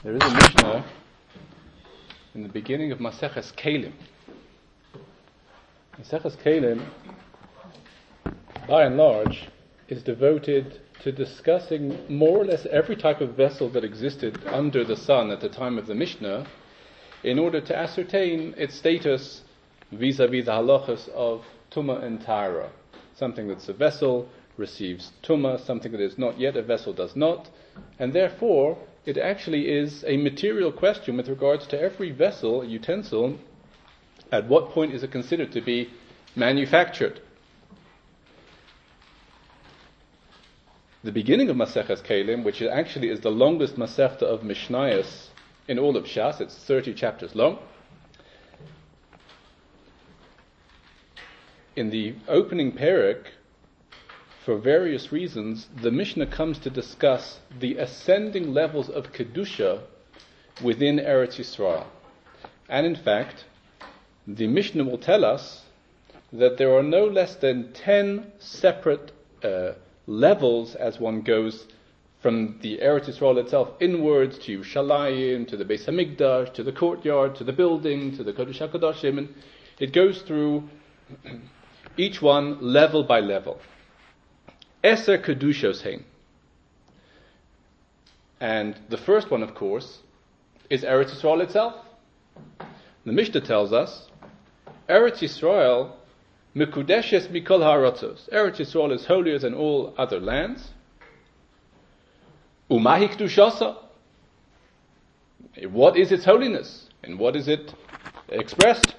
There is a Mishnah in the beginning of Maseches Kelim. Maseches Kelim, by and large, is devoted to discussing more or less every type of vessel that existed under the sun at the time of the Mishnah, in order to ascertain its status vis-a-vis the halachas of Tumah and Tahara. Something that's a vessel receives Tumah, something that is not yet a vessel does not, and therefore it actually is a material question with regards to every vessel, utensil. At what point is it considered to be manufactured? The beginning of Maseches Kelim, which actually is the longest Masechta of Mishnayos in all of Shas, it's 30 chapters long. In the opening parak, for various reasons, the Mishnah comes to discuss the ascending levels of Kedusha within Eretz Yisrael. And in fact, the Mishnah will tell us that there are no less than 10 separate levels as one goes from the Eretz Yisrael itself inwards to Yerushalayim, to the Beis Hamikdash, to the courtyard, to the building, to the Kodesh HaKadoshim, and it goes through each one level by level. Eser Kedushos Hein. And the first one, of course, is Eretz Yisrael itself. The Mishnah tells us, Eretz Yisrael Mekudeshes Mikol Ha'aratzos. Eretz Yisrael is holier than all other lands. Umahi Kedushasa. What is its holiness? And what is it expressed?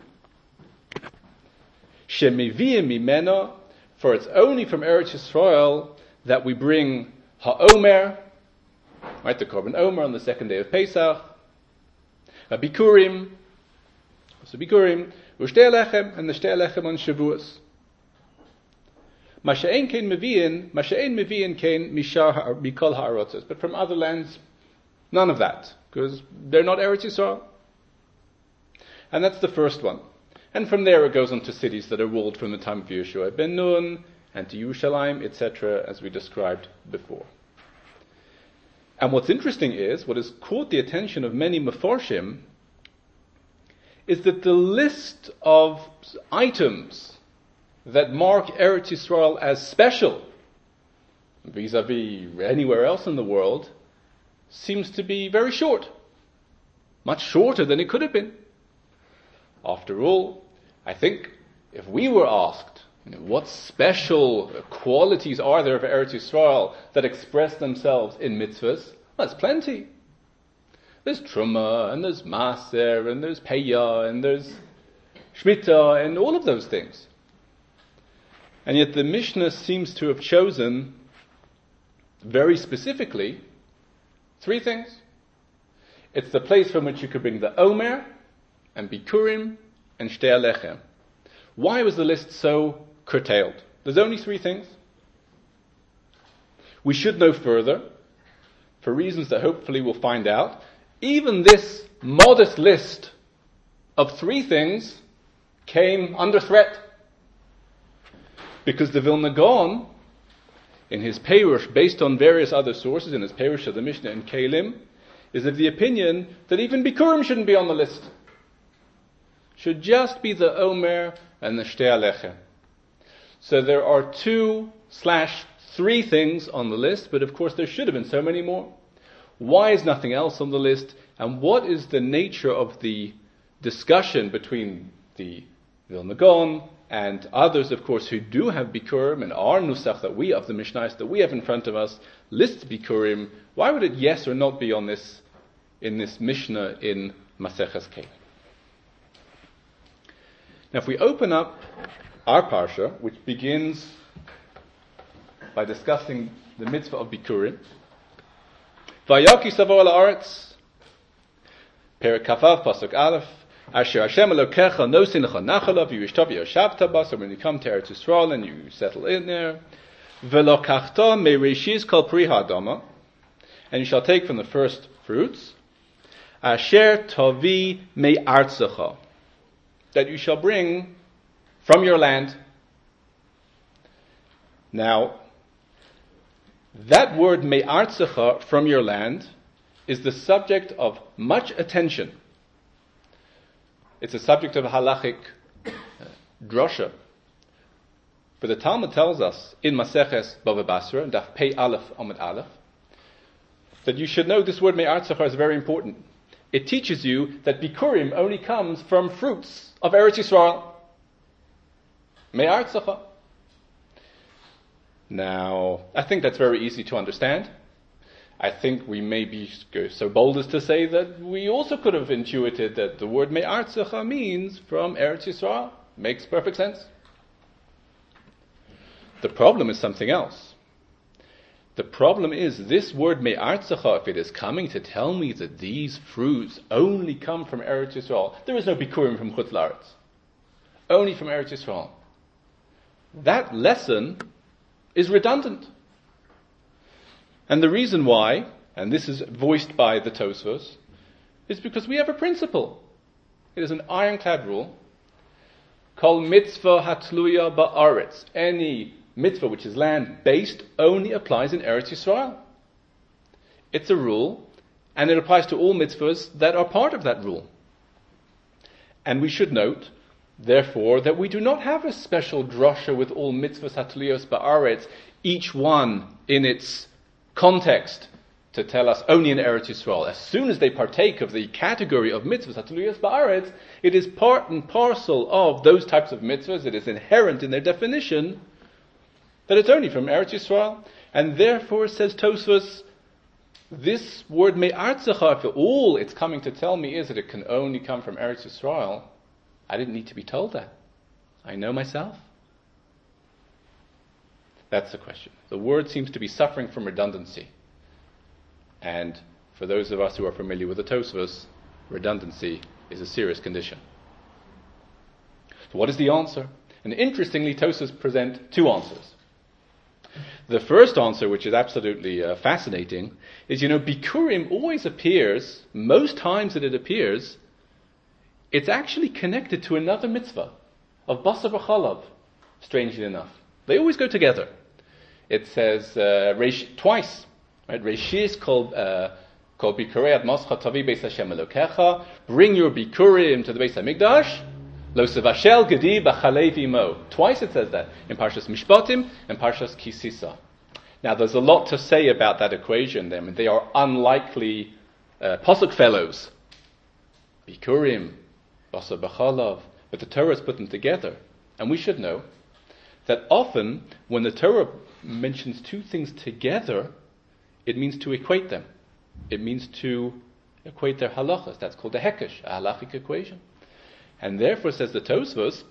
Shemiviyim Mimena. For it's only from Eretz Yisrael that we bring Ha'omer, right, the Korban Omer on the second day of Pesach, Bikurim, U'Shtei Lechem, and the Shtei Lechem on Shavuos. Masha'en Mevi'in Kein Mishar Mikol Ha'arotzos. But from other lands, none of that, because they're not Eretz Yisrael. And that's the first one. And from there it goes on to cities that are ruled from the time of Yeshua ben Nun, and to Yerushalayim, etc., as we described before. And what's interesting is, what has caught the attention of many Mefarshim, is that the list of items that mark Eretz Yisrael as special, vis-a-vis anywhere else in the world, seems to be very short. Much shorter than it could have been. After all, I think if we were asked, what special qualities are there of Eretz Yisrael that express themselves in mitzvahs? Well, there's plenty. There's Truma, and there's Maser, and there's Peya, and there's Shmita, and all of those things. And yet the Mishnah seems to have chosen, very specifically, 3 things. It's the place from which you could bring the Omer, and Bikurim, and Shtei Lechem. Why was the list so curtailed? There's only 3 things. We should know further, for reasons that hopefully we'll find out. Even this modest list of 3 things came under threat. Because the Vilna Gaon, in his Perush, based on various other sources, in his Perush of the Mishnah and Kelim, is of the opinion that even Bikurim shouldn't be on the list. Should just be the Omer and the Shtei Lechem. So there are 2/3 things on the list, but of course there should have been so many more. Why is nothing else on the list? And what is the nature of the discussion between the Vilna Gaon and others, of course, who do have Bikurim, and our Nusach that we of the Mishnayos that we have in front of us lists Bikurim? Why would it yes or not be on this in this Mishnah in Maseches Kelim? Now, if we open up our parsha, which begins by discussing the mitzvah of Bikurim, Vayaki savo al haaretz, Perek Kafav pasuk Aleph, Asher Hashem Elokecha nosin lecha nachalav, Yishtav yoshavta ba. So when you come to Eretz Yisrael and you settle in there, Velokachta meirishis kol pri ha'adama, and you shall take from the first fruits, Asher tavi me'artzecha, that you shall bring from your land. Now, that word me'artzecha, from your land, is the subject of much attention. It's a subject of halachic drosha. But the Talmud tells us in Maseches Bava Basra, Daf Pei Aleph Amud Aleph, that you should know this word me'artzecha is very important. It teaches you that bikurim only comes from fruits of Eretz Yisrael. Me'artzecha. Now, I think that's very easy to understand. I think we may be so bold as to say that we also could have intuited that the word me'artzecha means from Eretz Yisrael. Makes perfect sense. The problem is something else. The problem is this word me'artzecha, if it is coming to tell me that these fruits only come from Eretz Yisrael, there is no bikurim from Chutz La'aretz. Only from Eretz Yisrael. That lesson is redundant. And the reason why, and this is voiced by the Tosfos, is because we have a principle. It is an ironclad rule. Kol mitzvah hatluya ba'aretz. Any mitzvah which is land-based only applies in Eretz Yisrael. It's a rule, and it applies to all mitzvahs that are part of that rule. And we should note, therefore, that we do not have a special drosha with all mitzvahs hatluyos ba'aretz, each one in its context, to tell us only in Eretz Yisrael. As soon as they partake of the category of mitzvahs hatluyos ba'aretz, it is part and parcel of those types of mitzvahs. It is inherent in their definition that it's only from Eretz Yisrael. And therefore, says Tosfos, this word me'artzecha, if all it's coming to tell me is that it can only come from Eretz Yisrael, I didn't need to be told that. I know myself. That's the question. The word seems to be suffering from redundancy. And for those of us who are familiar with the Tosfos, redundancy is a serious condition. So what is the answer? And interestingly, Tosfos present two answers. The first answer, which is absolutely fascinating, is, bikurim always appears, most times that it appears, it's actually connected to another mitzvah of basar v'chalav, strangely enough. They always go together. It says twice, right? Reshis kol bikurei ad moscha tavi beis Hashem Elokecha. Bring your bikurim to the Beis Hamikdash. Lo sevashel gedi b'chalei v'imo. Twice it says that in Parshas Mishpatim and Parshas Kisisa. Now, there's a lot to say about that equation. They are unlikely posuk fellows. Bikurim, basar b'chalav. But the Torah has put them together, and we should know that often when the Torah mentions two things together, it means to equate them. It means to equate their halachas. That's called a hekesh, a halachic equation. And therefore, says the Tosfos,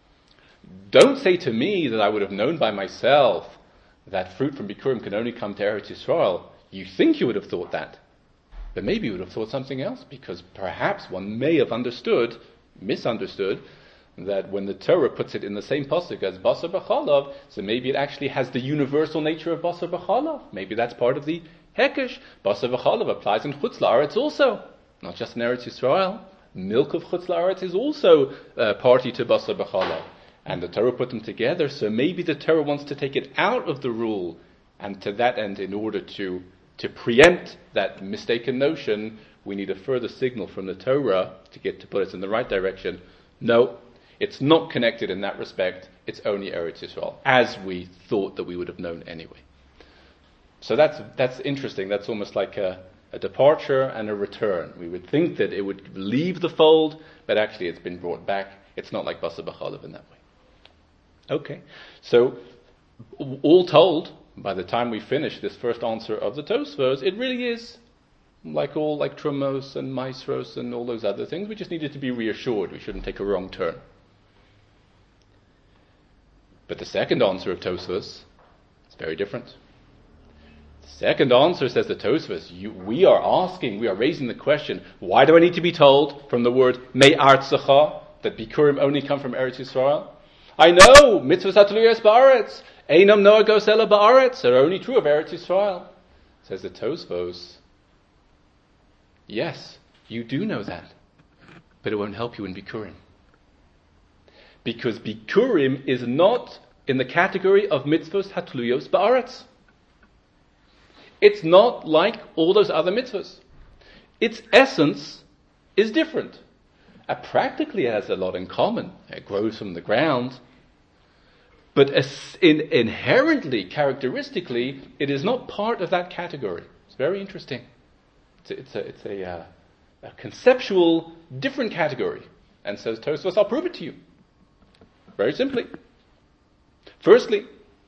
don't say to me that I would have known by myself that fruit from bikurim can only come to Eretz Yisrael. You think you would have thought that. But maybe you would have thought something else, because perhaps one may have misunderstood, that when the Torah puts it in the same pasuk as basar b'chalav, so maybe it actually has the universal nature of basar b'chalav. Maybe that's part of the hekesh. Basar b'chalav applies in Chutz La'aretz also, not just in Eretz Yisrael. Milk of Chutz La'aretz is also party to basar b'chalav. And the Torah put them together, so maybe the Torah wants to take it out of the rule, and to that end, in order to preempt that mistaken notion, we need a further signal from the Torah to put us in the right direction. No, it's not connected in that respect. It's only Eretz Yisrael, as we thought that we would have known anyway. So that's interesting. That's almost like a departure and a return. We would think that it would leave the fold, but actually it's been brought back. It's not like basar b'chalav in that way. Okay, so all told, by the time we finish this first answer of the Tosfos, it really is like Trumos and Maestros and all those other things. We just needed to be reassured. We shouldn't take a wrong turn. But the second answer of Tosfos is very different. The second answer, says the Tosfos, we are raising the question, why do I need to be told from the word me'artzecha that bikurim only come from Eretz Yisrael? I know mitzvahs hatluyos ba'aretz, einam noagos ela ba'aretz, are only true of Eretz Yisrael. Says the Tosfos, yes, you do know that, but it won't help you in bikurim. Because bikurim is not in the category of mitzvahs hatluyos ba'aretz. It's not like all those other mitzvahs. its essence is different. Practically it has a lot in common. It grows from the ground. But inherently, characteristically, it is not part of that category. It's very interesting. It's a conceptual, different category. And says Tosfos, I'll prove it to you. Very simply. Firstly,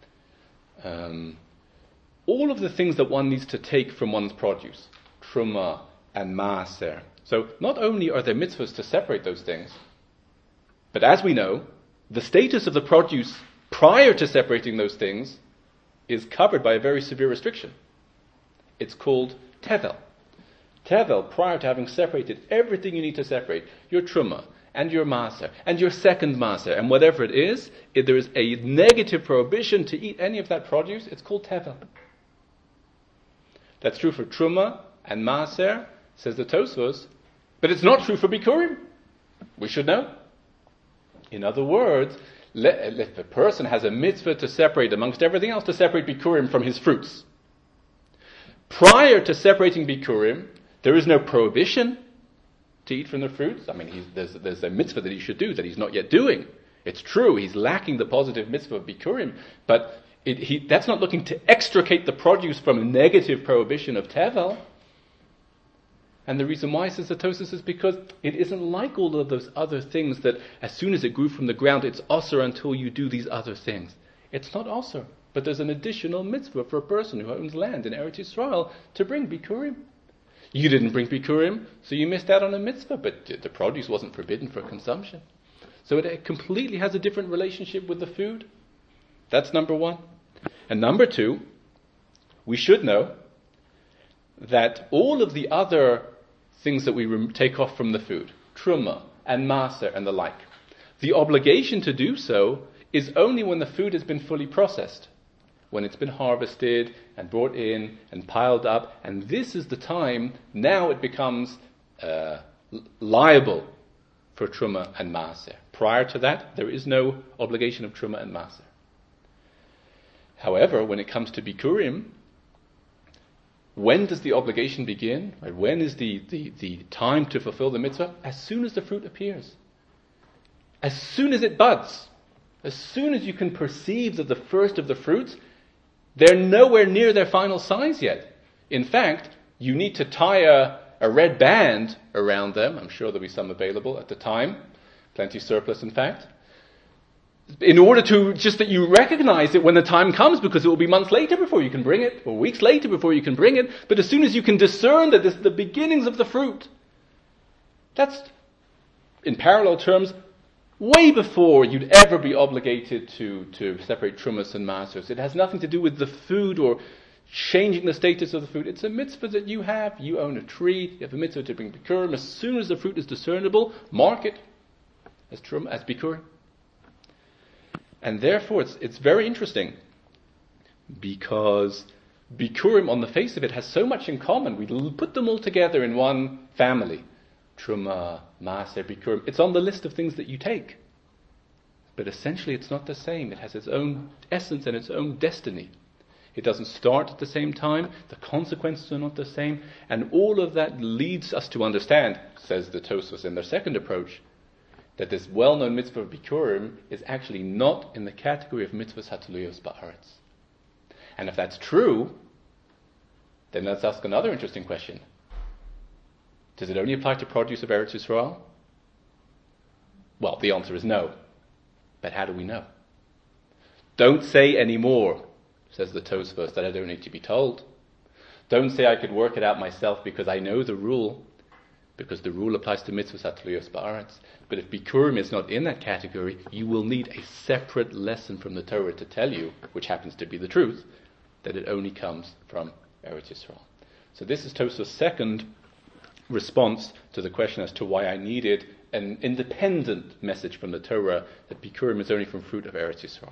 all of the things that one needs to take from one's produce, truma and maaser. So not only are there mitzvahs to separate those things, but as we know, the status of the produce prior to separating those things is covered by a very severe restriction. It's called tevel. Tevel, prior to having separated everything you need to separate, your truma and your maaser and your second maaser and whatever it is, if there is a negative prohibition to eat any of that produce, it's called tevel. That's true for truma and maaser, says the Tosfos, but it's not true for bikurim. We should know. In other words, if a person has a mitzvah to separate, amongst everything else, to separate bikurim from his fruits, prior to separating bikurim, there is no prohibition to eat from the fruits. I mean, there's a mitzvah that he should do that he's not yet doing. It's true, he's lacking the positive mitzvah of bikurim, but that's not looking to extricate the produce from a negative prohibition of tevel. And the reason why, says the Tosfos, is because it isn't like all of those other things that as soon as it grew from the ground, it's osur until you do these other things. It's not osur, but there's an additional mitzvah for a person who owns land in Eretz Yisrael to bring bikurim. You didn't bring bikurim, so you missed out on a mitzvah, but the produce wasn't forbidden for consumption. So it completely has a different relationship with the food. That's number one. And number two, we should know that all of the other things that we take off from the food, truma and maaser and the like, the obligation to do so is only when the food has been fully processed, when it's been harvested and brought in and piled up, and this is the time now it becomes liable for truma and maaser. Prior to that, there is no obligation of truma and maaser. However, when it comes to bikurim, when does the obligation begin? Right? When is the time to fulfill the mitzvah? As soon as the fruit appears. As soon as it buds. As soon as you can perceive that the first of the fruits, they're nowhere near their final size yet. In fact, you need to tie a red band around them. I'm sure there'll be some available at the time. Plenty surplus, in fact. In order to, just that you recognize it when the time comes, because it will be months later before you can bring it, or weeks later before you can bring it. But as soon as you can discern that this is the beginnings of the fruit, that's, in parallel terms, way before you'd ever be obligated to separate trumas and maasers. It has nothing to do with the food or changing the status of the food. It's a mitzvah that you have. You own a tree. You have a mitzvah to bring bikurim. As soon as the fruit is discernible, mark it as truma, as bikurim. And therefore, it's very interesting, because bikurim, on the face of it, has so much in common. We put them all together in one family. Truma, maaser, bikurim. It's on the list of things that you take. But essentially, it's not the same. It has its own essence and its own destiny. It doesn't start at the same time. The consequences are not the same. And all of that leads us to understand, says the Tosfos in their second approach, that this well-known mitzvah of bikurim is actually not in the category of mitzvahs hatuluyos ba'aretz. And if that's true, then let's ask another interesting question. Does it only apply to produce of Eretz Yisrael? Well, the answer is no. But how do we know? Don't say any more, says the Tosfos, that I don't need to be told. Don't say I could work it out myself because I know the rule, because the rule applies to mitzvahs hatuluyos ba'aretz. But if bikurim is not in that category, you will need a separate lesson from the Torah to tell you, which happens to be the truth, that it only comes from Eretz Yisrael. So this is Tosfos' second response to the question as to why I needed an independent message from the Torah that bikurim is only from fruit of Eretz Yisrael.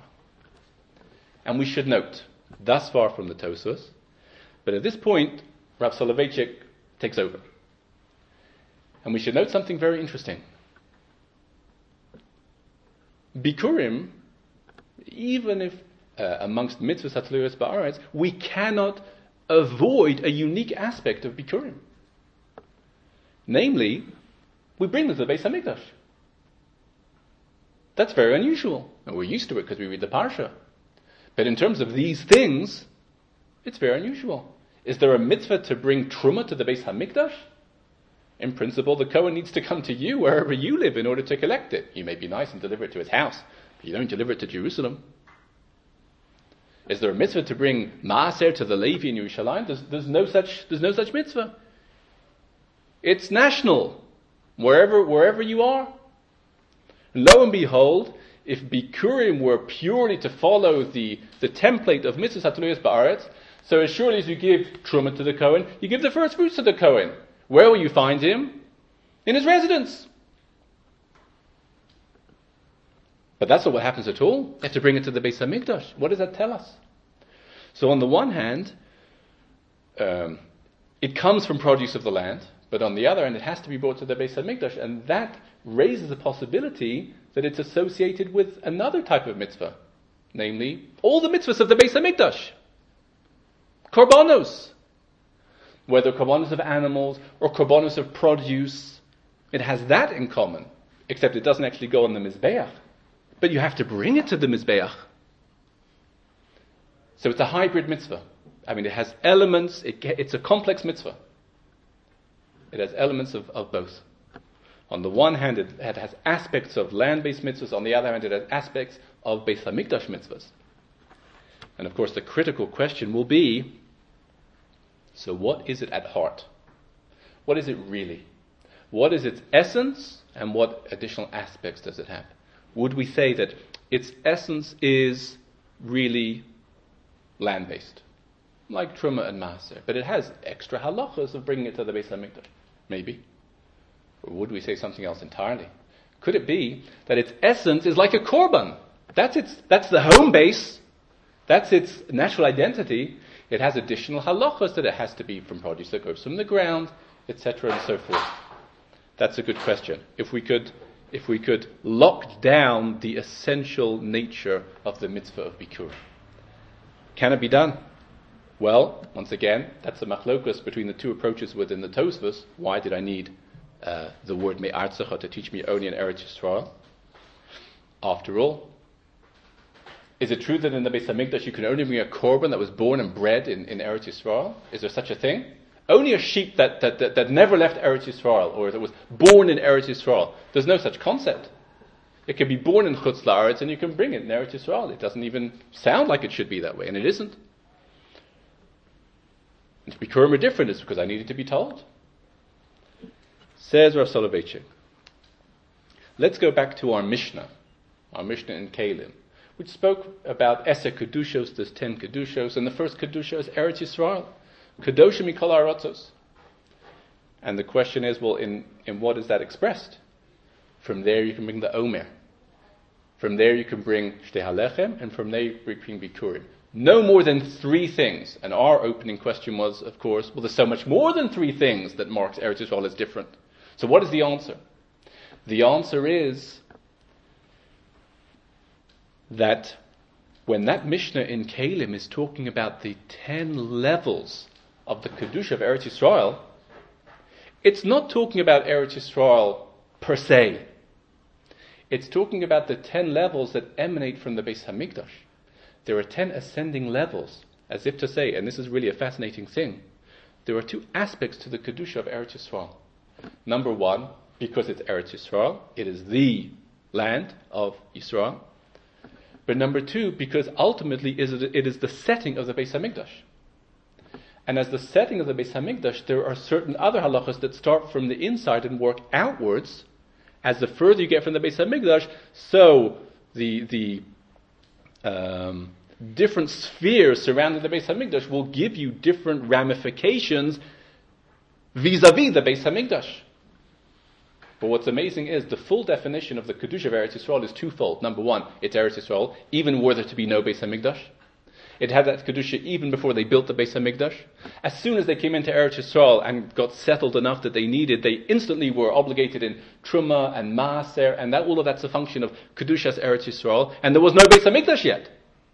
And we should note, thus far from the Tosfos, but at this point, Rav Soloveitchik takes over. And we should note something very interesting. Bikurim, even if amongst mitzvahs hatuluyos ba'aretz, we cannot avoid a unique aspect of bikurim. Namely, we bring them to the Beis Hamikdash. That's very unusual. And we're used to it because we read the Parsha. But in terms of these things, it's very unusual. Is there a mitzvah to bring truma to the Beis Hamikdash? In principle, the Kohen needs to come to you wherever you live in order to collect it. You may be nice and deliver it to his house, but you don't deliver it to Jerusalem. Is there a mitzvah to bring maaser to the Levi in Yerushalayim? There's no such mitzvah. It's national, wherever you are. And lo and behold, if Bikurim were purely to follow the template of mitzvahs hatuluyos ba'aretz, so as surely as you give truma to the Kohen, you give the first fruits to the Kohen. Where will you find him? In his residence. But that's not what happens at all. You have to bring it to the Beis Hamikdash. What does that tell us? So on the one hand, it comes from produce of the land, but on the other hand, it has to be brought to the Beis Hamikdash, and that raises the possibility that it's associated with another type of mitzvah, namely all the mitzvahs of the Beis Hamikdash. Korbanos. Whether korbanos of animals or korbanos of produce, it has that in common, except it doesn't actually go on the Mizbeach. But you have to bring it to the Mizbeach. So it's a hybrid mitzvah. I mean, it has elements, it's a complex mitzvah. It has elements of both. On the one hand, it has aspects of land-based mitzvahs. On the other hand, it has aspects of Beis Hamikdash mitzvahs. And of course, the critical question will be, so what is it at heart? What is it really? What is its essence, and what additional aspects does it have? Would we say that its essence is really land-based, like Truma and Maaser, but it has extra halachas of bringing it to the Beis Hamikdash? Maybe. Or would we say something else entirely? Could it be that its essence is like a korban? That's the home base. That's its natural identity. It has additional halachas that it has to be from produce that goes from the ground, etc., and so forth. That's a good question. If we could lock down the essential nature of the mitzvah of Bikur. Can it be done? Well, once again, that's a machlokus between the two approaches within the Tosfos. Why did I need the word me'artzecha to teach me only in Eretz Yisrael? After all, is it true that in the Beis Hamikdash you can only bring a korban that was born and bred in Eretz Yisrael? Is there such a thing? Only a sheep that never left Eretz Yisrael, or that was born in Eretz Yisrael. There's no such concept. It can be born in Chutz La'aretz and you can bring it in Eretz Yisrael. It doesn't even sound like it should be that way, and it isn't. And to be Bikurim are different, it's because I needed to be told. Says Rav Soloveitchik. Let's go back to our Mishnah in Kalim, which spoke about Eser Kedushos, there's 10 Kedushos, and the first Kedusha is Eretz Yisrael. Kedoshim mikol ha'aratzos. And the question is, well, in what is that expressed? From there you can bring the Omer. From there you can bring Shtei HaLechem, and from there you can bring Bikurim. No more than 3 things. And our opening question was, of course, well, there's so much more than 3 things that marks Eretz Yisrael as different. So what is the answer? The answer is that when that Mishnah in Kalim is talking about the 10 levels of the Kedusha of Eretz Yisrael, it's not talking about Eretz Yisrael per se. It's talking about the 10 levels that emanate from the Beis Hamikdash. There are 10 ascending levels, as if to say, and this is really a fascinating thing, there are 2 aspects to the Kedusha of Eretz Yisrael. Number 1, because it's Eretz Yisrael, it is the land of Yisrael. But number 2, because ultimately it is the setting of the Beis Hamikdash. And as the setting of the Beis Hamikdash, there are certain other halachas that start from the inside and work outwards. As the further you get from the Beis Hamikdash, so the different spheres surrounding the Beis Hamikdash will give you different ramifications vis-a-vis the Beis Hamikdash. But what's amazing is the full definition of the Kedusha of Eretz Yisrael is twofold. Number 1, it's Eretz Yisrael, even were there to be no Beis Hamikdash. It had that Kedusha even before they built the Beis Hamikdash. As soon as they came into Eretz Yisrael and got settled enough that they needed, they instantly were obligated in Truma and Maaser, and all of that's a function of Kedushas Eretz Yisrael, and there was no Beis Hamikdash yet.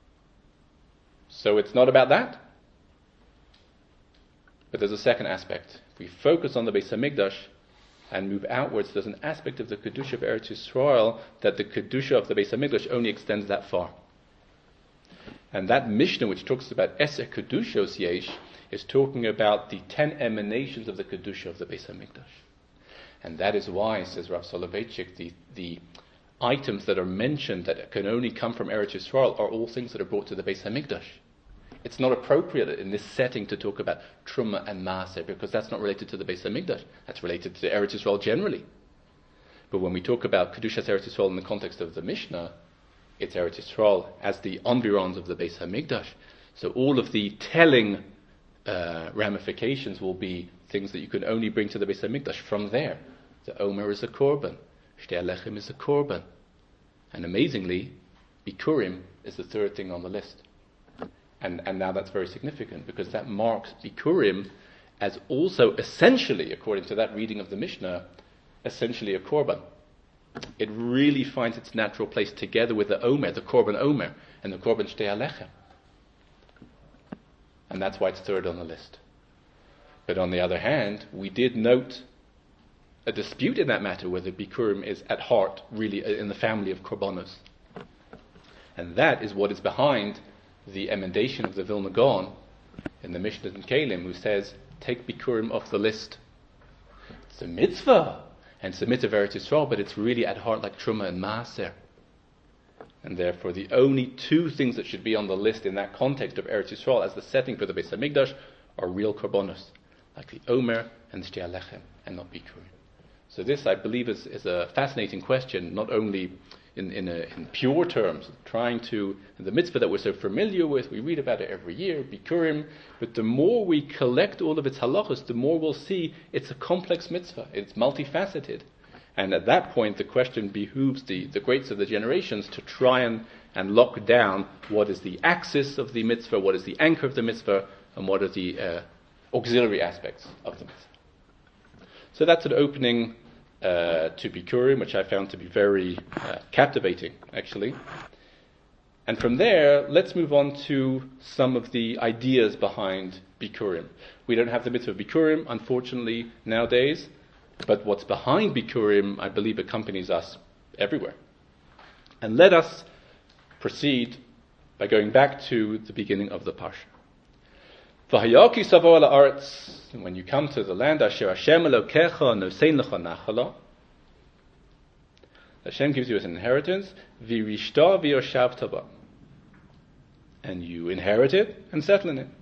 So it's not about that. But there's a second aspect. If we focus on the Beis Hamikdash, and move outwards, there's an aspect of the Kedusha of Eretz Yisrael that the Kedusha of the Beis HaMikdash only extends that far. And that Mishnah which talks about Eser Kedushos Yesh is talking about the 10 emanations of the Kedusha of the Beis HaMikdash. And that is why, says Rav Soloveitchik, the items that are mentioned that can only come from Eretz Yisrael are all things that are brought to the Beis HaMikdash. It's not appropriate in this setting to talk about Truma and Maaser, because that's not related to the Beis HaMikdash. That's related to Eretz Yisrael generally. But when we talk about Kedushas Eretz Yisrael in the context of the Mishnah, it's Eretz Yisrael as the environs of the Beis HaMikdash. So all of the telling ramifications will be things that you can only bring to the Beis HaMikdash from there. The Omer is a korban. Shtei Alechem is a korban. And amazingly, Bikurim is the third thing on the list. And now that's very significant, because that marks Bikurim as also essentially, according to that reading of the Mishnah, essentially a korban. It really finds its natural place together with the Omer, the korban Omer, and the korban Shtei Alechem. And that's why it's third on the list. But on the other hand, we did note a dispute in that matter whether Bikurim is at heart really in the family of korbanos. And that is what is behind the emendation of the Vilna Gaon in the Mishnah in Kalim, who says, take Bikurim off the list. It's a mitzvah, and it's a mitzvah of Eretz Yisrael, but it's really at heart like Truma and Maaser. And therefore the only two things that should be on the list in that context of Eretz Yisrael as the setting for the Beis HaMikdash are real korbanos, like the Omer and the Shtei Alechem, and not Bikurim. So this, I believe, is a fascinating question, not only in pure terms, trying to, in the mitzvah that we're so familiar with, we read about it every year, Bikurim, but the more we collect all of its halachos, the more we'll see it's a complex mitzvah, it's multifaceted. And at that point, the question behooves the greats of the generations to try and lock down what is the axis of the mitzvah, what is the anchor of the mitzvah, and what are the auxiliary aspects of the mitzvah. So that's an opening to Bikurim, which I found to be very captivating, actually. And from there, let's move on to some of the ideas behind Bikurim. We don't have the mitzvah of Bikurim, unfortunately, nowadays, but what's behind Bikurim, I believe, accompanies us everywhere. And let us proceed by going back to the beginning of the Parsha. V'hayaki savo ala aretz. When you come to the land, Asher Hashem Elokecha nosein lecha nachala, Hashem gives you as an inheritance, v'rishta v'yoshavta ba, and you inherit it and settle in it.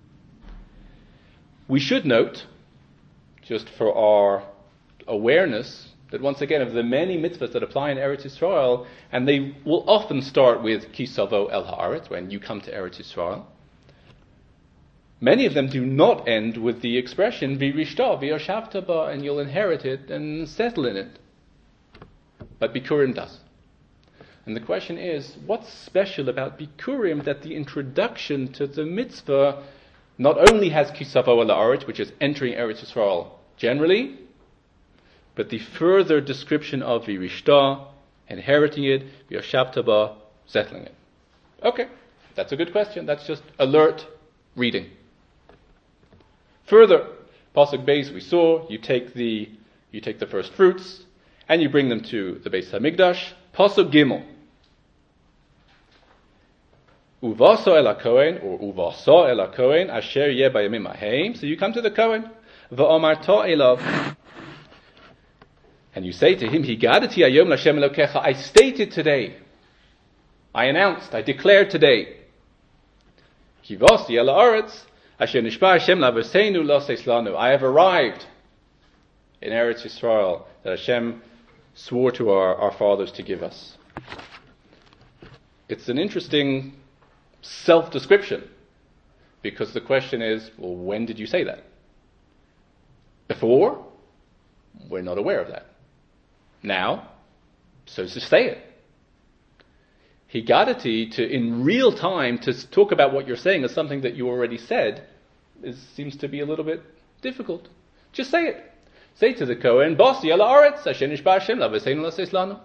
We should note, just for our awareness, that once again, of the many mitzvahs that apply in Eretz Yisrael, and they will often start with Ki savo el haaretz, when you come to Eretz Yisrael, many of them do not end with the expression v'rishta v'yoshavta ba, and you'll inherit it and settle in it. But Bikurim does. And the question is, what's special about Bikurim that the introduction to the mitzvah not only has Ki savo el haaretz, which is entering Eretz Yisrael generally, but the further description of v'rishta, inheriting it, v'yoshavta ba, settling it. Okay, that's a good question. That's just alert reading. Further, Pasuk Beis, we saw, you take the first fruits, and you bring them to the Beis HaMikdash. Pasuk Gimel. Uvaso el HaKohen, or Uvasa el HaKohen, asher yeh bayamim hahem. So you come to the Kohen. V'amarta elav. And you say to him, Higadati hayom l'Hashem Elokecha. I stated today. I announced, I declared today. Kivasi el haaretz. Asher nishba Hashem la'avoseinu lo seislanu. I have arrived in Eretz Yisrael that Hashem swore to our fathers to give us. It's an interesting self-description, because the question is, well, when did you say that? Before? We're not aware of that. Now? So to say it. Higadati, to in real time to talk about what you're saying as something that you already said, seems to be a little bit difficult. Just say it. Say to the Kohen, Basi ala aretz, asher nishba Hashem la'avoseinu lo seislanu.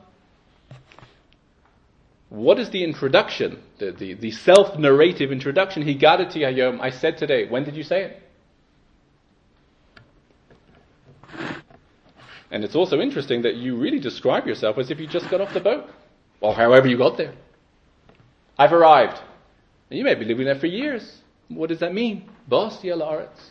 What is the introduction, the self-narrative introduction? Higadati hayom, I said today. When did you say it? And it's also interesting that you really describe yourself as if you just got off the boat, or however you got there. I've arrived. And you may be living there for years. What does that mean? Bas yel haaretz.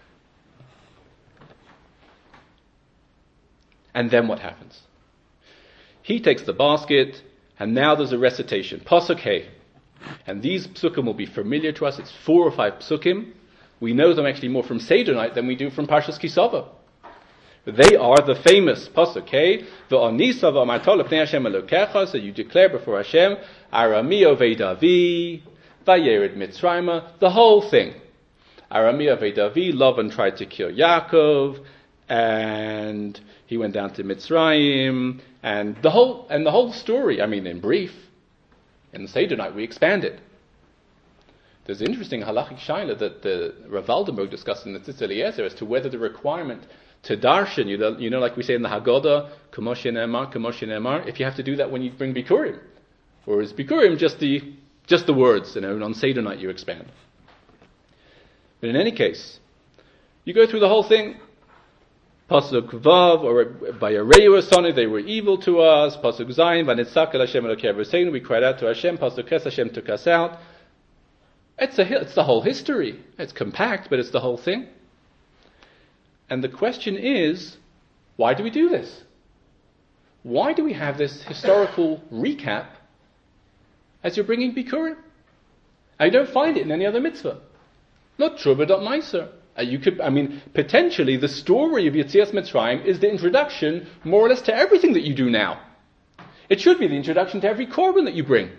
And then what happens? He takes the basket, and now there's a recitation. Pasuk Hey. And these psukim will be familiar to us. It's 4 or 5 psukim. We know them actually more from Seder night than we do from Parshas Kisava. They are the famous pasuk. V'anisa v'amarta l'pnei Hashem Elokecha. So you declare before Hashem, Arami ovei Davi, vayered Mitzrayma. The whole thing. Arami ovei Davi. Lavan tried to kill Yaakov, and he went down to Mitzrayim, and the whole story. I mean, in brief, in the Seder night we expand it. There's an interesting halachic shaila that the Rav Waldenberg discussed in the Tzitz Eliezer as to whether the requirement to darshan, you know, like we say in the Haggadah, Kamosh Emar, if you have to do that when you bring Bikurim, or is Bikurim just the words, and on Seder night you expand. But in any case, you go through the whole thing. Pasuk Vav, or by Areu Asani, they were evil to us. Pasuk Zayin, Vanitzak el Hashem Elokei Avosenu, we cried out to Hashem. Pasuk Ches, Hashem took us out. It's the whole history. It's compact, but it's the whole thing. And the question is, why do we do this? Why do we have this historical recap as you're bringing Bikurim? I don't find it in any other mitzvah. Not Trubah, not Meiser. Potentially the story of Yetzias Mitzrayim is the introduction, more or less, to everything that you do now. It should be the introduction to every korban that you bring.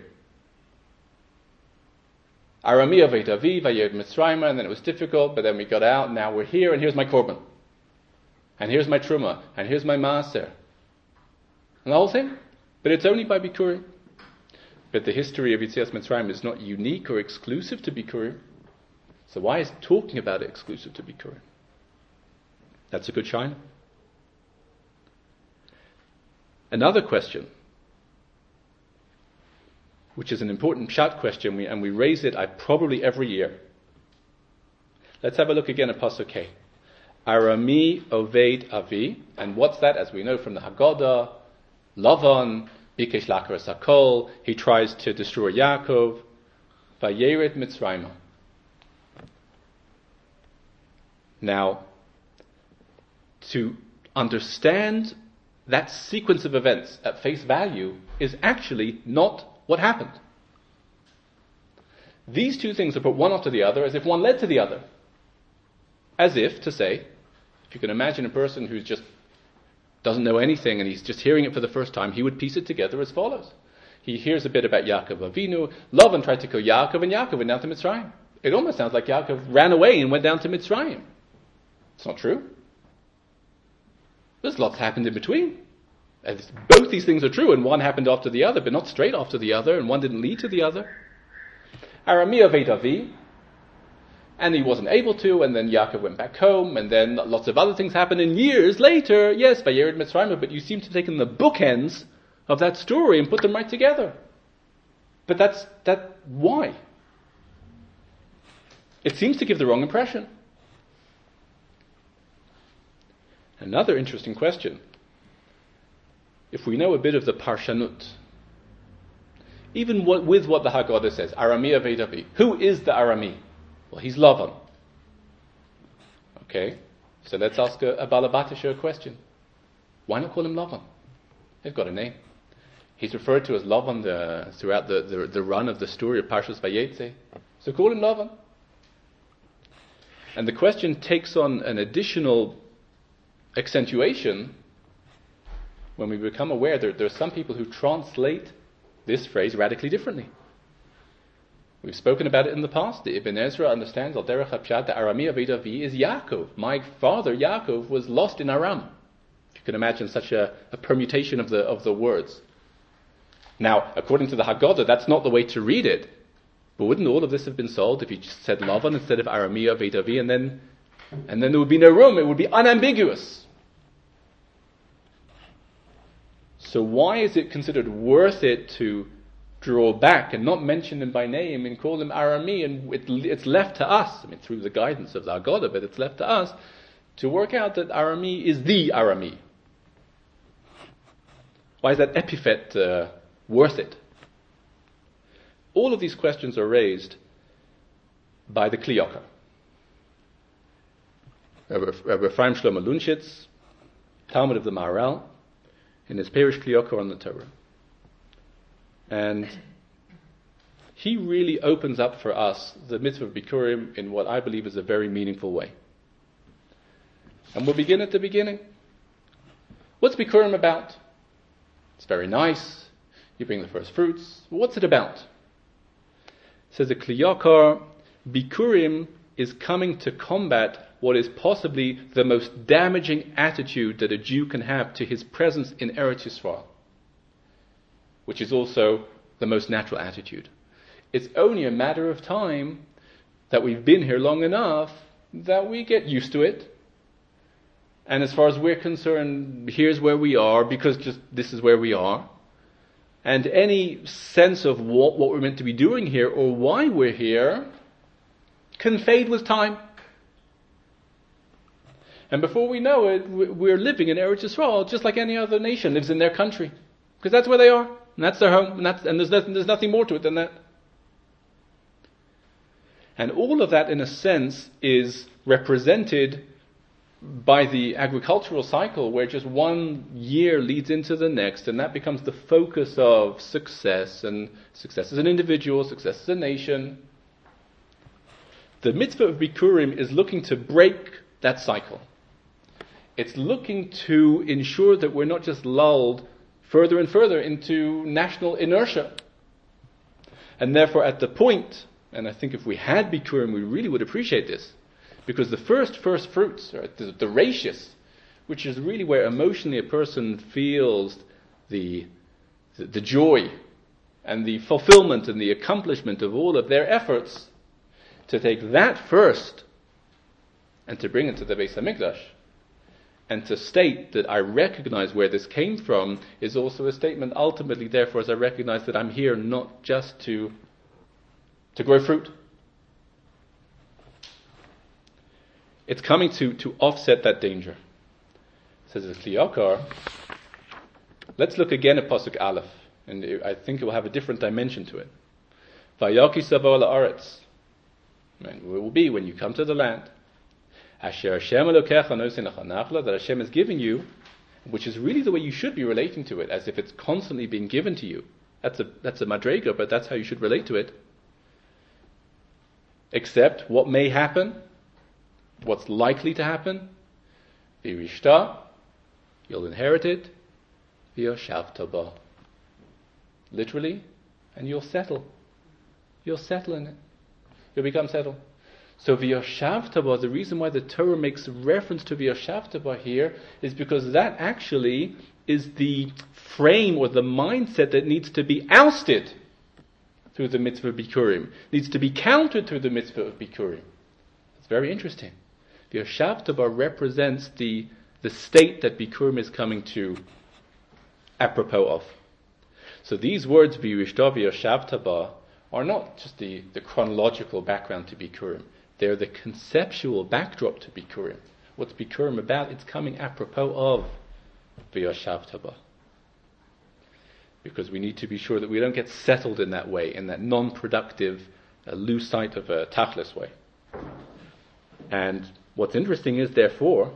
Arami avei Davi, vayered Mitzrayim, and then it was difficult, but then we got out, and now we're here, and here's my korban. And here's my truma, and here's my maaser. And the whole thing. But it's only by Bikurim. But the history of Yetzias Mitzrayim is not unique or exclusive to Bikurim. So why is talking about it exclusive to Bikurim? That's a good shine. Another question, which is an important pshat question, and we raise it probably every year. Let's have a look again at Pasuk Hey. Arami oved avi, and what's that? As we know from the Haggadah, Lavan bikesh lakaras hakol. He tries to destroy Yaakov. Vayered Mitzrayim. Now, to understand that sequence of events at face value is actually not what happened. These two things are put one after the other as if one led to the other. As if to say, if you can imagine a person who just doesn't know anything and he's just hearing it for the first time, he would piece it together as follows. He hears a bit about Yaakov Avinu. Lavan tried to kill Yaakov, and Yaakov went down to Mitzrayim. It almost sounds like Yaakov ran away and went down to Mitzrayim. It's not true. There's lots happened in between. Both these things are true, and one happened after the other, but not straight after the other, and one didn't lead to the other. Arami avei Davi, and he wasn't able to, and then Yaakov went back home, and then lots of other things happened, and years later, yes, Vayered Mitzrayim, but you seem to have taken the bookends of that story and put them right together. But why? It seems to give the wrong impression. Another interesting question. If we know a bit of the Parshanut, even with what the Haggadah says, Arami avei Davi, who is the Arami? Well, he's Lavan. Okay, so let's ask a Balabatisha question. Why not call him Lavan? He's got a name. He's referred to as Lavan throughout the run of the story of Parshas Vayetze. So call him Lavan. And the question takes on an additional accentuation when we become aware that there are some people who translate this phrase radically differently. We've spoken about it in the past. The Ibn Ezra understands Al Derech HaPshat that Arami avei Davi is Yaakov. My father Yaakov was lost in Aram. If you can imagine such a permutation of the words. Now, according to the Haggadah, that's not the way to read it. But wouldn't all of this have been solved if you just said Lavan instead of Arami avei Davi, and then there would be no room? It would be unambiguous. So why is it considered worth it to draw back and not mention him by name and call him Arami? And it's left to us, through the guidance of the Haggadah, but it's left to us to work out that Arami is the Arami. Why is that epithet worth it? All of these questions are raised by the Kli Yakar. Rabbi Ephraim Shlomo Lunchitz, Talmud of the Maharal, in his Perish Kli Yakar on the Torah. And he really opens up for us the mitzvah of Bikurim in what I believe is a very meaningful way. And we'll begin at the beginning. What's Bikurim about? It's very nice. You bring the first fruits. What's it about? Says the Kli Yakar, Bikurim is coming to combat what is possibly the most damaging attitude that a Jew can have to his presence in Eretz Yisrael, which is also the most natural attitude. It's only a matter of time that we've been here long enough that we get used to it. And as far as we're concerned, here's where we are, because just this is where we are. And any sense of what we're meant to be doing here or why we're here can fade with time. And before we know it, we're living in Eretz Yisrael just like any other nation lives in their country. Because that's where they are, and that's their home, and there's nothing more to it than that. And all of that, in a sense, is represented by the agricultural cycle, where just one year leads into the next, and that becomes the focus of success, and success as an individual, success as a nation. The mitzvah of Bikurim is looking to break that cycle. It's looking to ensure that we're not just lulled further and further into national inertia. And therefore, at the point, and I think if we had Bikurim, we really would appreciate this, because the first fruits, or the rachis, which is really where emotionally a person feels the joy and the fulfillment and the accomplishment of all of their efforts, to take that first and to bring it to the Beis HaMikdash, and to state that I recognize where this came from, is also a statement ultimately, therefore, as I recognize that I'm here not just to grow fruit. It's coming to offset that danger. Says the Kli Yakar. Let's look again at Pasuk Aleph, and I think it will have a different dimension to it. Vayaki savo la'aretz. And it will be when you come to the land. Asher Hashem Elokecha nosin nachla, that Hashem is giving you, which is really the way you should be relating to it, as if it's constantly being given to you. That's a madrega, but that's how you should relate to it. Except what may happen, what's likely to happen. V'rishta, you'll inherit it. V'yoshavta ba, literally, and you'll settle. You'll settle in it. You'll become settled. So v'yoshavta ba, the reason why the Torah makes reference to v'yoshavta ba here is because that actually is the frame or the mindset that needs to be ousted through the mitzvah of Bikurim, needs to be countered through the mitzvah of Bikurim. It's very interesting. V'yoshavta ba represents the state that Bikurim is coming to apropos of. So these words, v'yishta v'yoshavta ba, are not just the chronological background to Bikurim. They're the conceptual backdrop to Bikurim. What's Bikurim about? It's coming apropos of v'yoshavta ba. Because we need to be sure that we don't get settled in that way, in that non-productive, lose sight of a tachlis way. And what's interesting is, therefore,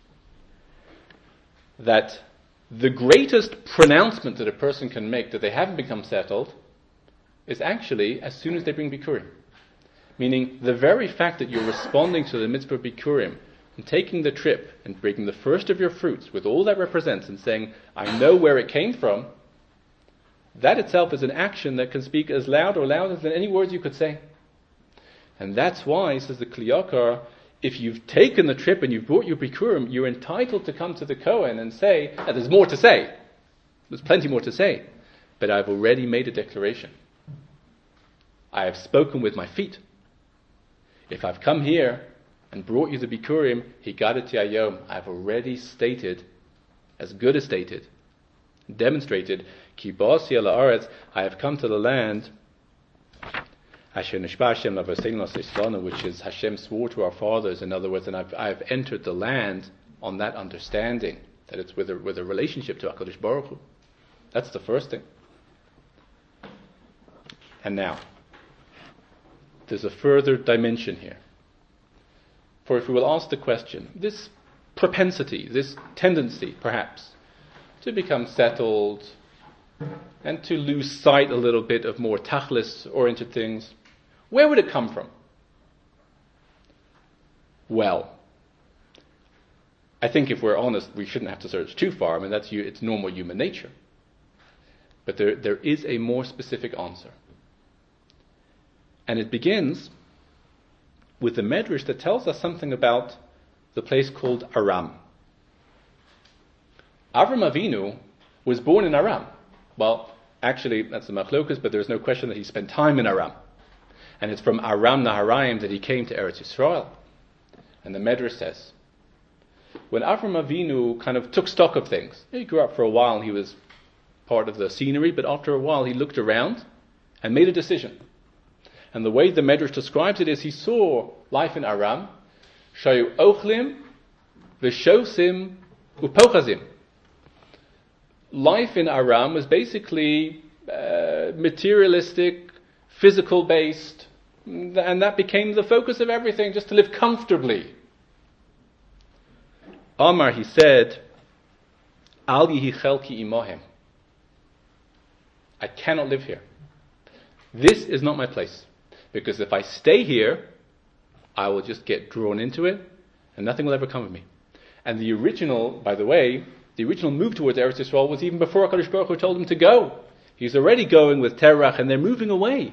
that the greatest pronouncement that a person can make that they haven't become settled is actually as soon as they bring Bikurim. Meaning, the very fact that you're responding to the mitzvah of Bikurim and taking the trip and bringing the first of your fruits with all that represents and saying, I know where it came from, that itself is an action that can speak as loud or louder than any words you could say. And that's why, says the Kli Yakar, if you've taken the trip and you've brought your Bikurim, you're entitled to come to the Kohen and say, and there's more to say. There's plenty more to say. But I've already made a declaration. I have spoken with my feet. If I've come here and brought you the Bikurim, Higadati Hayom, I've already stated, as good as stated, demonstrated, Ki ba'asi ala aretz, I have come to the land, Asher nishba Hashem lavaseinu l'seslanu, which is Hashem swore to our fathers. In other words, and I've entered the land on that understanding that it's with a relationship to HaKadosh Baruch Hu. That's the first thing. And now, there's a further dimension here. For if we will ask the question, this propensity, this tendency, perhaps, to become settled and to lose sight a little bit of more tachlis-oriented things, where would it come from? Well, I think if we're honest, we shouldn't have to search too far. I mean, it's normal human nature. But there is a more specific answer. And it begins with the Medrash that tells us something about the place called Aram. Avram Avinu was born in Aram. Well, actually, that's the machlokas, but there's no question that he spent time in Aram. And it's from Aram Naharaim that he came to Eretz Yisrael. And the Medrash says, when Avram Avinu kind of took stock of things, he grew up for a while and he was part of the scenery, but after a while he looked around and made a decision. And the way the Medrash describes it is he saw life in Aram, shayu ochlim, v'shosim, upochazim. Life in Aram was basically materialistic, physical-based, and that became the focus of everything, just to live comfortably. Amar, he said, Al yihi chelki imohem. I cannot live here. This is not my place. Because if I stay here, I will just get drawn into it, and nothing will ever come of me. And the original, by the way, the original move towards Eretz Yisrael was even before HaKadosh Baruch Hu told him to go. He's already going with Terach, and they're moving away.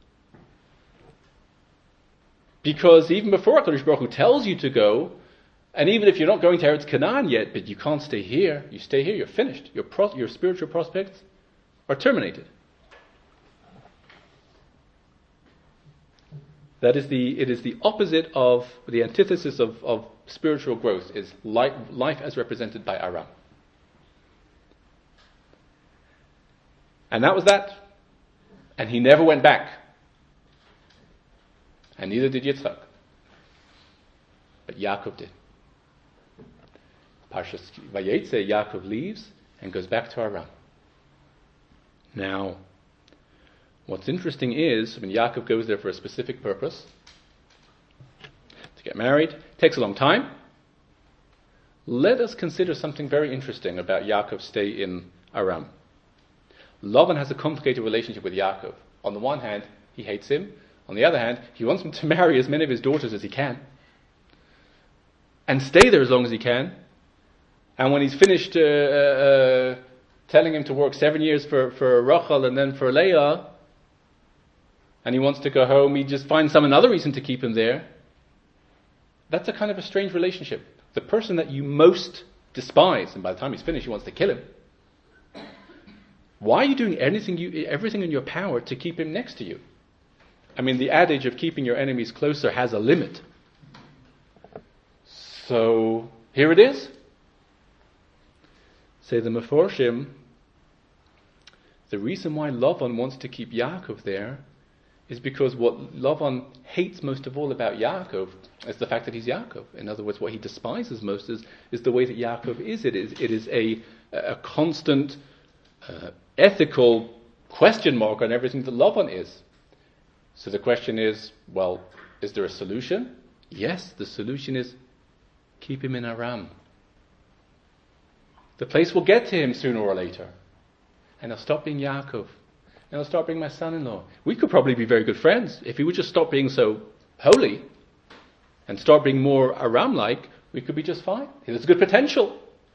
Because even before HaKadosh Baruch Hu tells you to go, and even if you're not going to Eretz Canaan yet, but you can't stay here, you stay here, you're finished. Your spiritual prospects are terminated. It is the opposite of, the antithesis of spiritual growth, is life as represented by Aram. And that was that. And he never went back. And neither did Yitzchak. But Yaakov did. Parshas Vayetze, Yaakov leaves and goes back to Aram. Now, what's interesting is, when Yaakov goes there for a specific purpose, to get married, takes a long time. Let us consider something very interesting about Yaakov's stay in Aram. Lavan has a complicated relationship with Yaakov. On the one hand, he hates him. On the other hand, he wants him to marry as many of his daughters as he can. And stay there as long as he can. And when he's finished telling him to work 7 years for Rachel and then for Leah, and he wants to go home, he just finds another reason to keep him there. That's a kind of a strange relationship. The person that you most despise, and by the time he's finished, he wants to kill him. Why are you doing everything in your power to keep him next to you? I mean, the adage of keeping your enemies closer has a limit. So, here it is. Say the Meforshim, the reason why Lavan wants to keep Yaakov there is because what Lavan hates most of all about Yaakov is the fact that he's Yaakov. In other words, what he despises most is the way that Yaakov is. It is a constant ethical question mark on everything that Lavan is. So the question is, well, is there a solution? Yes, the solution is keep him in Aram. The place will get to him sooner or later. And he'll stop being Yaakov. And he'll start being my son-in-law. We could probably be very good friends. If he would just stop being so holy and start being more Aram-like, we could be just fine. There's good potential.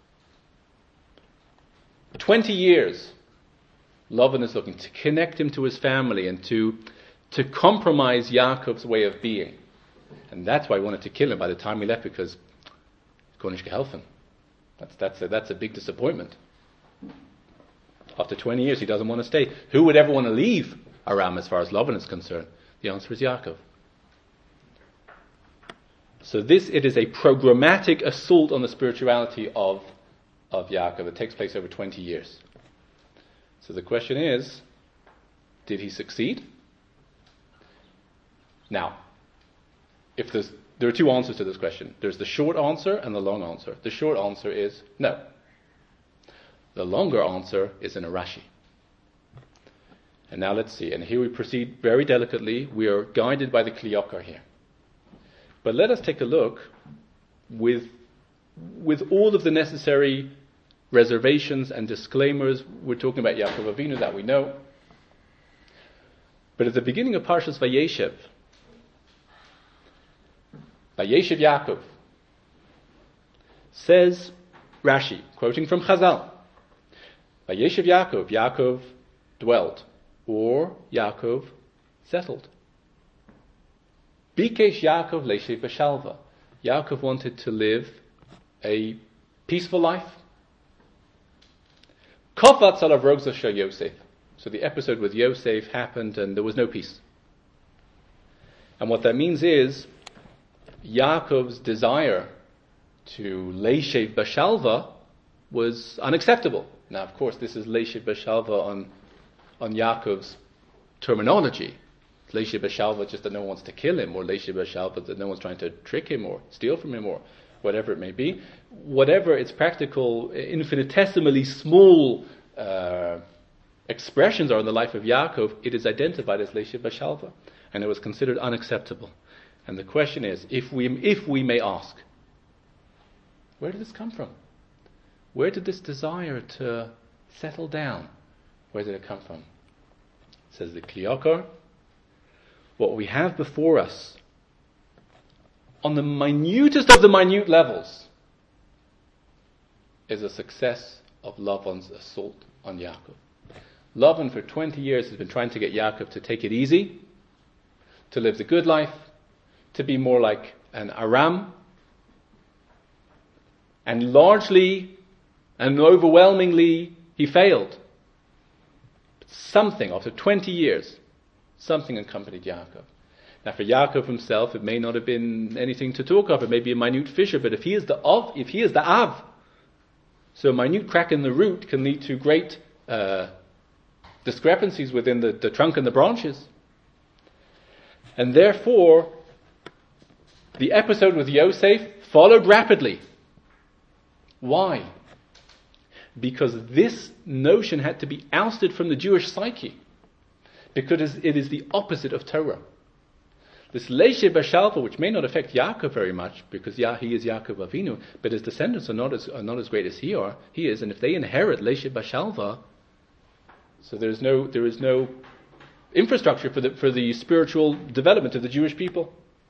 20 years, Lavan is looking to connect him to his family and to compromise Yaakov's way of being. And that's why he wanted to kill him by the time he left, because Gornish Gehelfen. That's a big disappointment. After 20 years, he doesn't want to stay. Who would ever want to leave Aram as far as Lavan is concerned? The answer is Yaakov. So it is a programmatic assault on the spirituality of Yaakov that takes place over 20 years. So the question is, did he succeed? Now, there are two answers to this question. There's the short answer and the long answer. The short answer is no. The longer answer is in a Rashi. And now let's see. And here we proceed very delicately. We are guided by the Kli Yakar here. But let us take a look with all of the necessary reservations and disclaimers. We're talking about Yaakov Avinu, that we know. But at the beginning of Parshas Vayeshev Yaakov, says Rashi, quoting from Chazal, Vayeshev Yaakov dwelt, or Yaakov settled. Bikesh Yaakov leishev b'shalva. Yaakov wanted to live a peaceful life. Kofatz alav rogza shel Yosef. So the episode with Yosef happened and there was no peace. And what that means is Yaakov's desire to leishev b'shalva was unacceptable. Now, of course, this is leishev b'shalva on Yaakov's terminology. Leishev b'shalva just that no one wants to kill him, or leishev b'shalva that no one's trying to trick him or steal from him, or whatever it may be. Whatever its practical, infinitesimally small expressions are in the life of Yaakov, it is identified as leishev b'shalva, and it was considered unacceptable. And the question is, if we may ask, where did this come from? Where did this desire to settle down, where did it come from? Says the Kli Yakar, what we have before us, on the minutest of the minute levels, is a success of Lavan's assault on Yaakov. Lavan for 20 years has been trying to get Yaakov to take it easy, to live the good life, to be more like an Aram, and largely and overwhelmingly he failed. But something, after 20 years, something accompanied Yaakov. Now for Yaakov himself, it may not have been anything to talk of, it may be a minute fissure, but if he is the Av, so a minute crack in the root can lead to great discrepancies within the trunk and the branches. And therefore, the episode with Yosef followed rapidly. Why? Because this notion had to be ousted from the Jewish psyche. Because it is the opposite of Torah. This leishev b'shalva, which may not affect Yaakov very much, because he is Yaakov Avinu, but his descendants are not as great as he is, and if they inherit leishev b'shalva, so there is no infrastructure for the spiritual development of the Jewish people.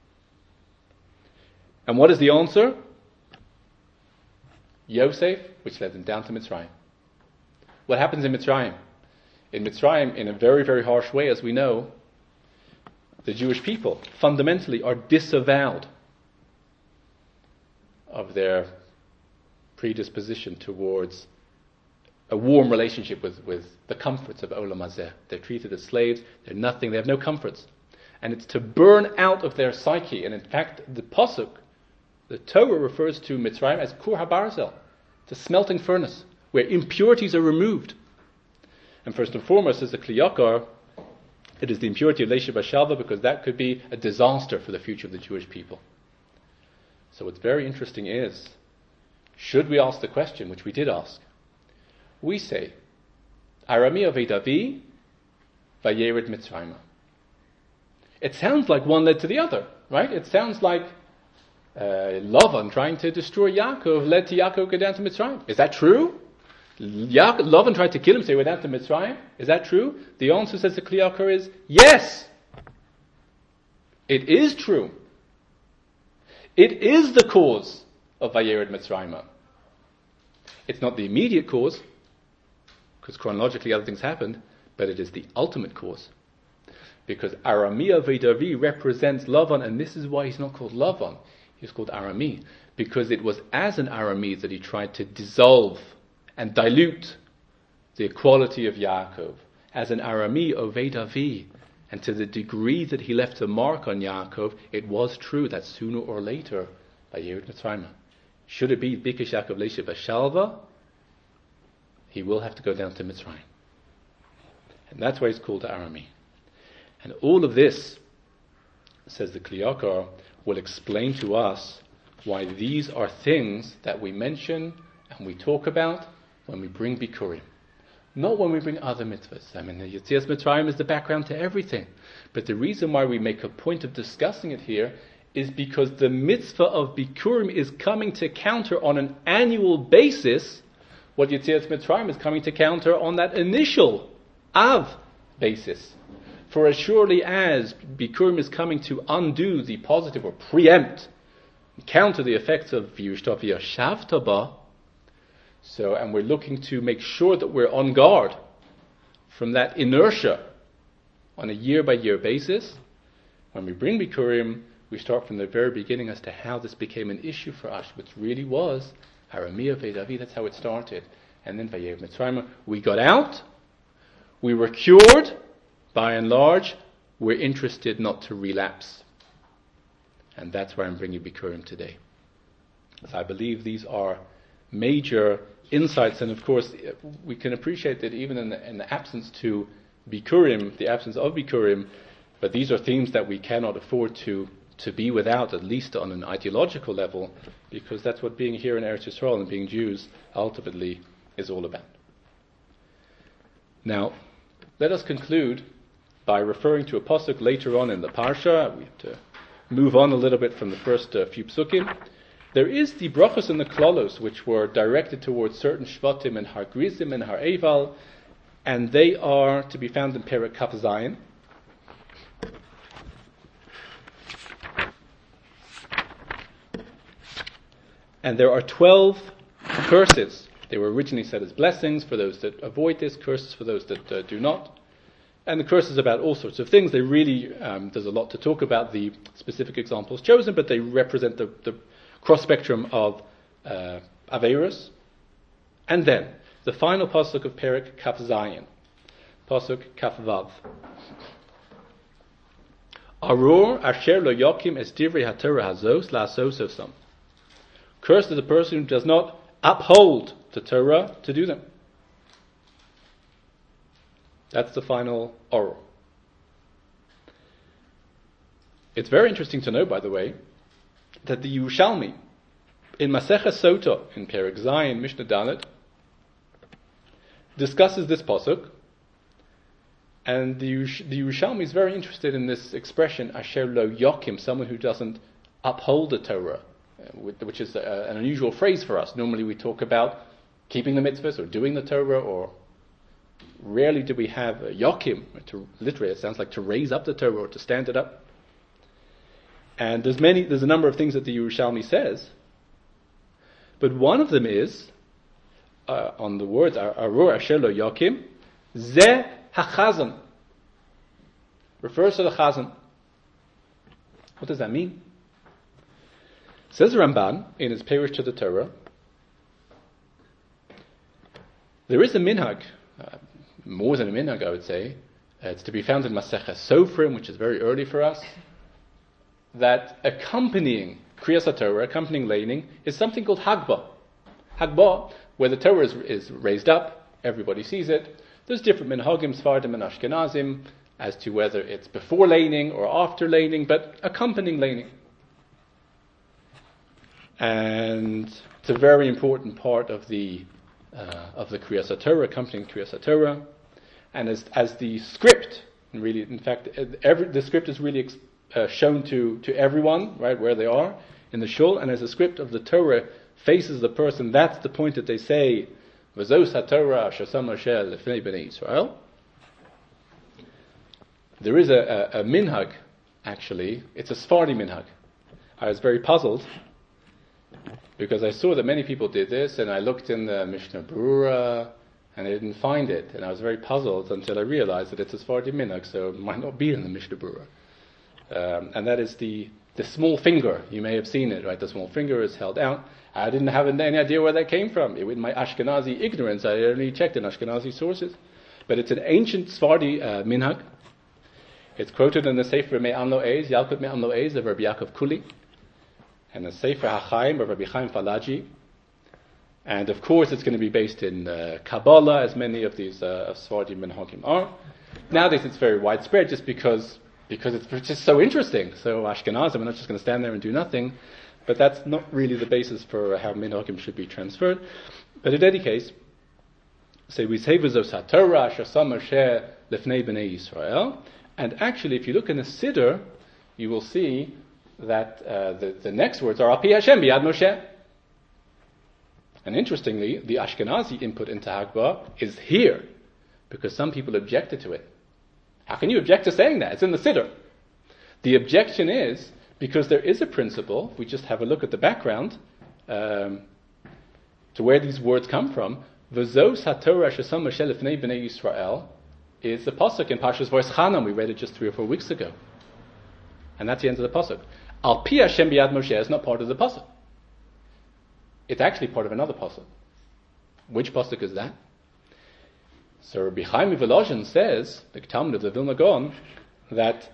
And what is the answer? Yosef, which led them down to Mitzrayim. What happens in Mitzrayim? In Mitzrayim, in a very, very harsh way, as we know, the Jewish people fundamentally are disavowed of their predisposition towards a warm relationship with the comforts of Olam Hazeh. They're treated as slaves, they're nothing, they have no comforts. And it's to burn out of their psyche. And in fact, the Pasuk, the Torah refers to Mitzrayim as Kur HaBarzel, the smelting furnace, where impurities are removed. And first and foremost, as the Kli Yakar, it is the impurity of leishev b'shalva, because that could be a disaster for the future of the Jewish people. So what's very interesting is, should we ask the question, which we did ask, we say, Arami Avedavi Vayered Mitzrayim. It sounds like one led to the other, right? It sounds like Lavan trying to destroy Yaakov led to Yaakov go down to Mitzrayim. Is that true? Lavan tried to kill him, so he went down to Mitzrayim. Is that true? The answer, says the Kli Yakar, is yes. It is true. It is the cause of Vayered Mitzrayim. It's not the immediate cause, because chronologically other things happened, but it is the ultimate cause. Because Arami Avedavi represents Lavan, and this is why he's not called Lavan. He's called Arami, because it was as an Arami that he tried to dissolve and dilute the equality of Yaakov. As an Arami Avedavi, and to the degree that he left a mark on Yaakov, it was true that sooner or later, Vayered Mitzrayim, should it be Bikesh Yaakov leishev b'shalva, he will have to go down to Mitzrayim. And that's why he's called Arami. And all of this, says the Kli Yakar, will explain to us why these are things that we mention and we talk about when we bring Bikurim. Not when we bring other mitzvahs. I mean, the Yetzias Mitzrayim is the background to everything. But the reason why we make a point of discussing it here is because the mitzvah of Bikurim is coming to counter on an annual basis what Yetzias Mitzrayim is coming to counter on that initial Av basis. For as surely as Bikurim is coming to undo the positive or preempt, counter the effects of V'yushtav Yashavta Ba, so, and we're looking to make sure that we're on guard from that inertia on a year-by-year basis. When we bring Bikurim, we start from the very beginning as to how this became an issue for us, which really was Haramiyah Veidavi. That's how it started. And then Vayev Mitzrayim, we got out, we were cured. By and large, we're interested not to relapse. And that's why I'm bringing Bikurim today. So I believe these are major insights, and of course we can appreciate that even in the absence to Bikurim, the absence of Bikurim, but these are themes that we cannot afford to be without, at least on an ideological level, because that's what being here in Eretz Yisrael and being Jews ultimately is all about. Now, let us conclude by referring to a pasuk later on in the parsha. We have to move on a little bit from the first few psukim. There is the brachos and the klolos, which were directed towards certain shvatim and Har Grizim and Har Eval, and they are to be found in Perek Kaf Zayin. And there are 12 curses. They were originally said as blessings for those that avoid this, curses for those that do not. And the curses about all sorts of things. They really, there's a lot to talk about the specific examples chosen, but they represent the cross-spectrum of Aveirus. And then, the final pasuk of Perek Kaf Zayin, pasuk Kaf Vav. Arur asher lo yokim es divrei haTorah hazos la'asos osam. Cursed is the person who does not uphold the Torah to do them. That's the final oral. It's very interesting to know, by the way, that the Yerushalmi in Maseches Sota, in Perek Zayin, Mishnah Dalet, discusses this pasuk, and the Yerushalmi is very interested in this expression, Asher lo yokim, someone who doesn't uphold the Torah, which is an unusual phrase for us. Normally we talk about keeping the mitzvahs or doing the Torah, or rarely do we have yokim, literally it sounds like to raise up the Torah or to stand it up. And there's a number of things that the Yerushalmi says, but one of them is on the words Arur Asher Lo Yokim, Ze HaChazan, refers to the Chazan. What does that mean? Says the Ramban in his Perush to the Torah, there is a minhag, more than a minhag I would say, it's to be found in Maseches Sofrim, which is very early for us, that accompanying Kriyas HaTorah, accompanying laning, is something called Hagbah. Hagbah, where the Torah is raised up, everybody sees it. There's different minhagim, Sfardim and Ashkenazim, as to whether it's before laning or after laning, but accompanying laning. And it's a very important part of the Kriyas HaTorah, accompanying Kriyas HaTorah. And as the script, really, in fact, the script is really shown to everyone, right, where they are in the shul, and as the script of the Torah faces the person, that's the point that they say, V'zos HaTorah shasam Moshe lefnei bnei Yisrael. There is a minhag, actually. It's a Sephardi minhag. I was very puzzled because I saw that many people did this, and I looked in the Mishnah Berurah, and I didn't find it, and I was very puzzled until I realized that it's a Sephardi minhag, so it might not be in the Mishnah Berurah. And that is the small finger. You may have seen it, right? The small finger is held out. I didn't have any idea where that came from. In my Ashkenazi ignorance, I only checked in Ashkenazi sources. But it's an ancient Sephardi minhag. It's quoted in the Sefer Me'am Lo'ez, Yalkut Me'am Lo'ez of Rabbi Yaakov Kuli, and the Sefer HaChaim of Rabbi Chaim Falaji. And of course it's going to be based in Kabbalah, as many of these Sephardi minhagim are. Nowadays it's very widespread just because it's just so interesting. So Ashkenazim are not just going to stand there and do nothing, but that's not really the basis for how minhagim should be transferred. But in any case, say we say v'zos haTorah asher sam Moshe lefnei bnei Yisrael, and actually, if you look in the Siddur, you will see that the next words are Al Pi Hashem B'Yad Moshe. And interestingly, the Ashkenazi input into Hagbah is here, because some people objected to it. How can you object to saying that? It's in the Siddur. The objection is because there is a principle. If we just have a look at the background to where these words come from. V'zos haTorah shesam Moshe lefnei bnei Yisrael is the pasuk in Parshas Vayischanan. We read it just 3 or 4 weeks ago, and that's the end of the pasuk. Al Pi Hashem B'Yad Moshe is not part of the pasuk. It's actually part of another pasuk. Which pasuk is that? So Rabbi Chaim Volozhin says, the Talmud of the Vilna Gaon, that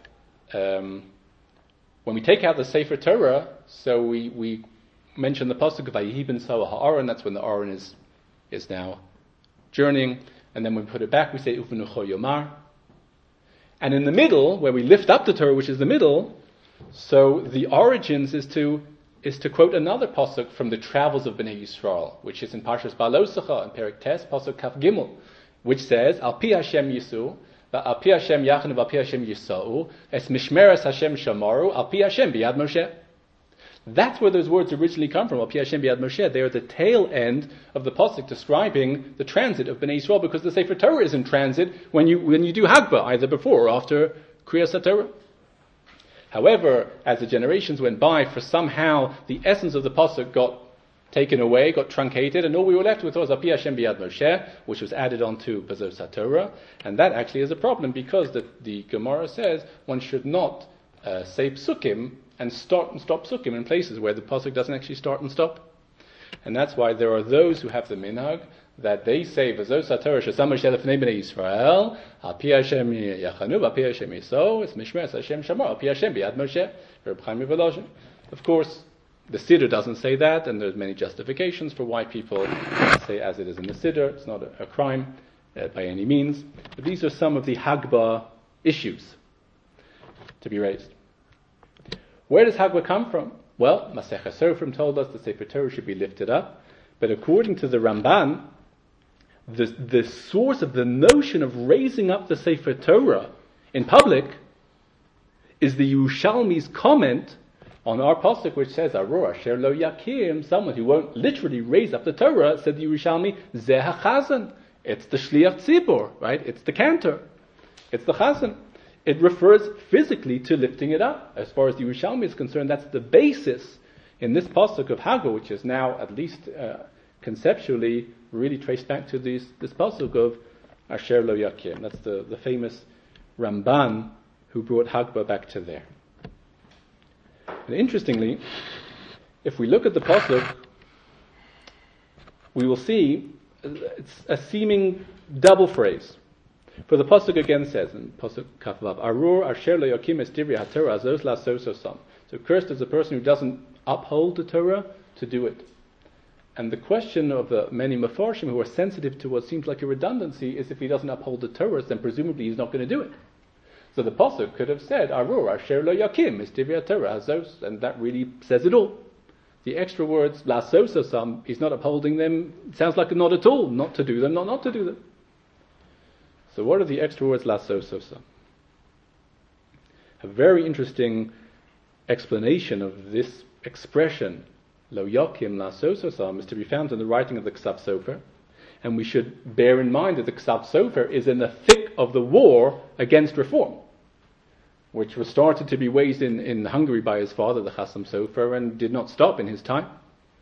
when we take out the Sefer Torah, so we mention the pasuk of Vayihi ben Sawa ha'aron. That's when the Aron is now journeying, and then when we put it back, we say Uvenucho Yomar. And in the middle, where we lift up the Torah, which is the middle, so the origins is to quote another pasuk from the travels of Bnei Yisrael, which is in Parshas Balosecha and Perek Tes, pasuk Kaf Gimel, which says Al Pi Hashem Yisu, Al Pi Hashem Yachnu, Al Pi Hashem Yisau, Es Mishmeres Hashem Shamaru, Al Pi Hashem B'Yad Moshe. That's where those words originally come from, Al Pi Hashem B'Yad Moshe. They are the tail end of the pasuk describing the transit of Bnei Yisrael, because the Sefer Torah is in transit when you do Hagbah, either before or after Kriyas HaTorah. However, as the generations went by, for somehow the essence of the pasuk got taken away, got truncated, and all we were left with was Al Pi Hashem B'Yad Moshe, which was added onto V'zos haTorah, and that actually is a problem, because the Gemara says one should not say psukim and start and stop psukim in places where the pasuk doesn't actually start and stop. And that's why there are those who have the minhag that they say V'zos haTorah shesam Moshe lefnei bnei Yisrael, Al Pi Hashem Yachanu, Al Pi Hashem Yisau, Es Mishmeres Hashem Shamar, Al Pi Hashem B'Yad Moshe. Reb Chaim Volozhin. Of course, the Siddur doesn't say that, and there's many justifications for why people say as it is in the Siddur. It's not a crime by any means. But these are some of the Hagbah issues to be raised. Where does Hagbah come from? Well, Masechet Sofrim told us the Sefer Torah should be lifted up, but according to the Ramban, the source of the notion of raising up the Sefer Torah in public is the Yerushalmi's comment on our pasuk, which says, Aror asher lo yakim, someone who won't literally raise up the Torah, said the Yerushalmi, Zeh hachazan. It's the Shliach Tzibor, right? It's the cantor. It's the chazan. It refers physically to lifting it up. As far as the Yerushalmi is concerned, that's the basis in this pasuk of Haggah, which is now, at least conceptually, really traced back to this pasuk of Asher lo yakim. That's the famous Ramban who brought Hagbah back to there. And interestingly, if we look at the pasuk, we will see it's a seeming double phrase. For the pasuk again says in pasuk Kafvav, Arur asher lo yakim es divri haTorah azos la'asososam. So cursed is the person who doesn't uphold the Torah to do it. And the question of the many Mefarshim who are sensitive to what seems like a redundancy is, if he doesn't uphold the Torah, then presumably he's not going to do it. So the pasuk could have said, Arur asher lo yakim es divri haTorah azos, and that really says it all. The extra words, la'asososam, he's not upholding them, sounds like a not at all, not to do them, not to do them. So what are the extra words, la'asososam? A very interesting explanation of this expression, lo yakim la'asososam, is to be found in the writing of the Ksav Sofer. And we should bear in mind that the Ksav Sofer is in the thick of the war against reform, which was started to be waged in Hungary by his father, the Chassam Sofer, and did not stop in his time.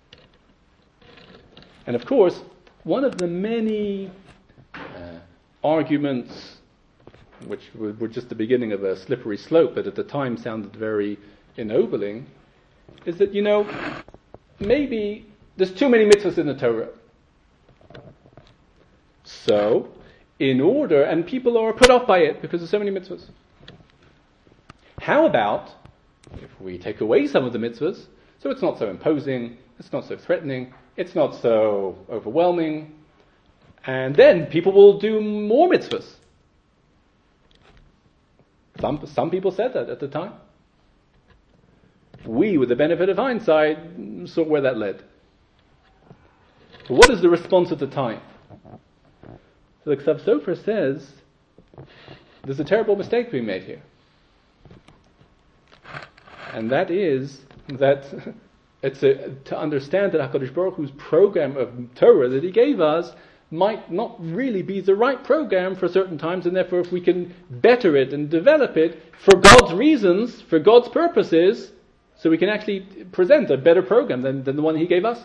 And of course, one of the many arguments, which were just the beginning of a slippery slope, but at the time sounded very ennobling, is that, maybe there's too many mitzvahs in the Torah. So, and people are put off by it because there's so many mitzvahs. How about if we take away some of the mitzvahs, so it's not so imposing, it's not so threatening, it's not so overwhelming, and then people will do more mitzvahs. Some people said that at the time. We, with the benefit of hindsight, saw where that led. But what is the response at the time? So the Ksav Sofer says, there's a terrible mistake being made here. And that is that to understand that HaKadosh Baruch Hu's program of Torah that He gave us might not really be the right program for certain times, and therefore if we can better it and develop it for God's reasons, for God's purposes, so we can actually present a better program than the one He gave us.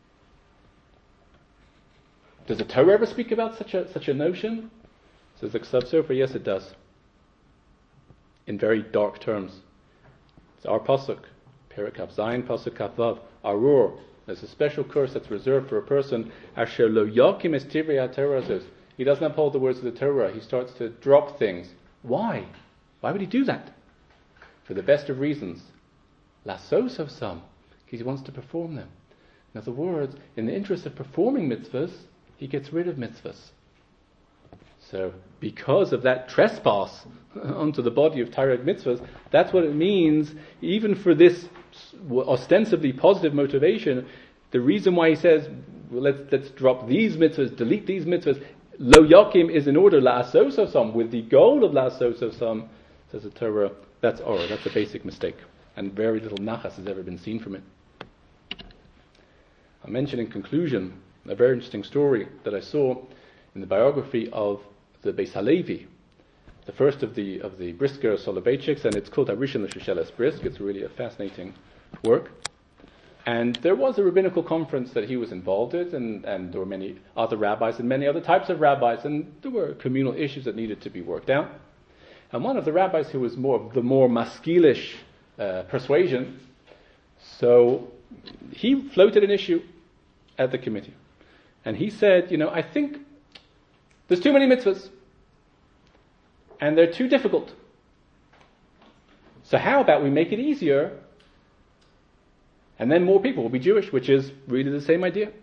Does the Torah ever speak about such a notion? Says the Ksav Sofer, yes it does. In very dark terms. It's our pasuk, Perek Kaf Zayin, pasuk Kaf Vav, Arur. There's a special curse that's reserved for a person. Asher lo yakim es tivrei haTorah. He doesn't uphold the words of the Torah. He starts to drop things. Why? Why would he do that? For the best of reasons. Lasos of some, because he wants to perform them. In other words, in the interest of performing mitzvahs, he gets rid of mitzvahs. So, because of that trespass onto the body of Torah mitzvahs, that's what it means, even for this ostensibly positive motivation. The reason why he says, well, let's drop these mitzvahs, delete these mitzvahs, lo yakim is in order la'asos osam, with the goal of la'asos osam, says the Torah. That's a basic mistake, and very little nachas has ever been seen from it. I mentioned in conclusion a very interesting story that I saw in the biography of the Beis Halevi, the first of the Brisker Soloveitchiks, and it's called Harishon L'Shisheles Brisk. It's really a fascinating work. And there was a rabbinical conference that he was involved in, and there were many other rabbis and many other types of rabbis, and there were communal issues that needed to be worked out. And one of the rabbis who was more maskilish persuasion, so he floated an issue at the committee. And he said, I think there's too many mitzvahs, and they're too difficult. So how about we make it easier, and then more people will be Jewish, which is really the same idea.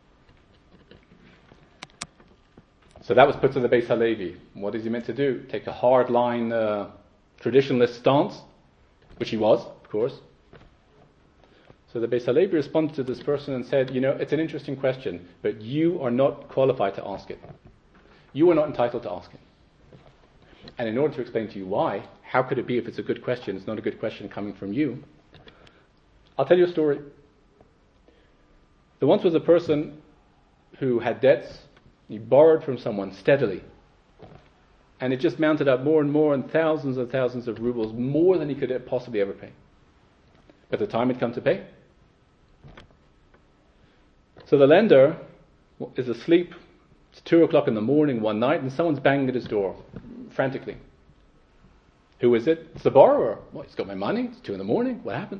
So that was put to the Beis Halevi. What is he meant to do? Take a hard-line traditionalist stance, which he was, of course. So the Beis Halevi responded to this person and said, it's an interesting question, but you are not qualified to ask it. You are not entitled to ask it. And in order to explain to you why, how could it be if it's a good question, it's not a good question coming from you? I'll tell you a story. There once was a person who had debts. He borrowed from someone steadily. And it just mounted up more and thousands of rubles, more than he could possibly ever pay. But the time had come to pay. So the lender is asleep. It's 2:00 in the morning one night, and someone's banging at his door, frantically. Who is it? It's the borrower. Well, he's got my money. It's 2 a.m. What happened?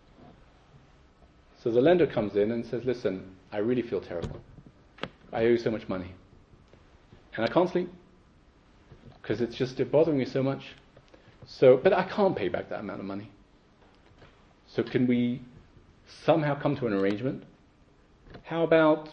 So the lender comes in and says, listen, I really feel terrible. I owe you so much money. And I can't sleep. Because it's bothering me so much. But I can't pay back that amount of money. So can we somehow come to an arrangement? How about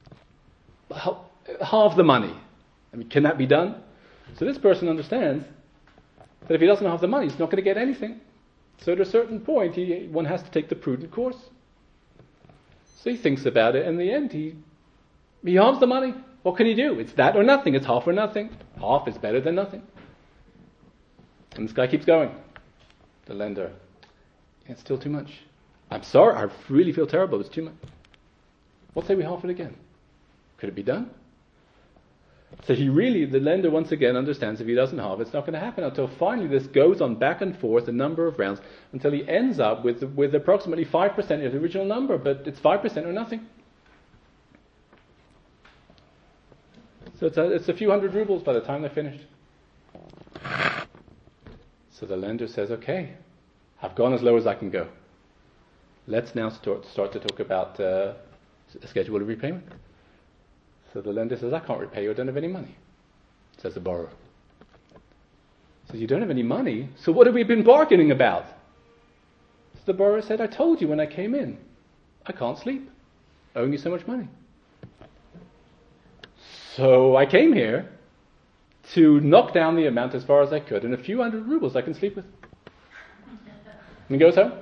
half the money? Can that be done? So this person understands that if he doesn't have the money, he's not going to get anything. So at a certain point, one has to take the prudent course. So he thinks about it, and in the end, he halves the money. What can he do? It's that or nothing. It's half or nothing. Half is better than nothing. And this guy keeps going. The lender, it's still too much. I'm sorry, I really feel terrible. It's too much. What say we half it again? Could it be done? So the lender once again understands if he doesn't halve, it's not going to happen until finally this goes on back and forth a number of rounds until he ends up with approximately 5% of the original number, but it's 5% or nothing. So it's a few hundred rubles by the time they're finished. So the lender says, okay, I've gone as low as I can go. Let's now start to talk about a schedule of repayment. So the lender says, I can't repay you, I don't have any money, says the borrower. Says, you don't have any money? So what have we been bargaining about? So the borrower said, I told you when I came in, I can't sleep, owing you so much money. So I came here to knock down the amount as far as I could, and a few hundred rubles I can sleep with. And he goes home.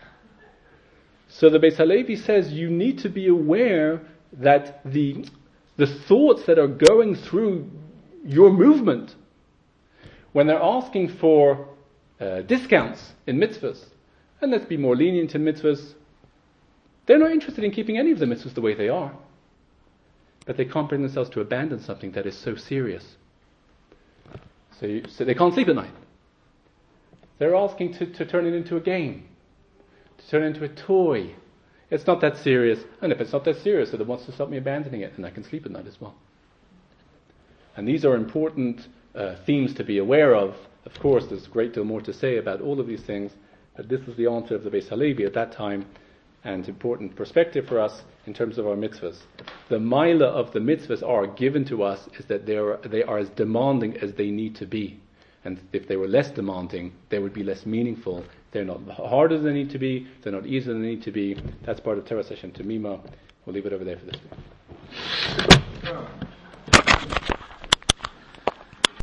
So the Beis Halevi says you need to be aware that the the thoughts that are going through your movement when they're asking for discounts in mitzvahs, and let's be more lenient in mitzvahs, they're not interested in keeping any of the mitzvahs the way they are. But they can't bring themselves to abandon something that is so serious. So they can't sleep at night. They're asking to turn it into a game, to turn it into a toy. It's not that serious. And if it's not that serious, then it wants to stop me abandoning it, and I can sleep at night as well. And these are important themes to be aware of. Of course, there's a great deal more to say about all of these things, but this is the answer of the Beis Halevi at that time, and important perspective for us in terms of our mitzvahs. The maila of the mitzvahs are given to us is that they are as demanding as they need to be. And if they were less demanding, they would be less meaningful. They're not harder than they need to be. They're not easier than they need to be. That's part of Torah Session Tamima. We'll leave it over there for this week.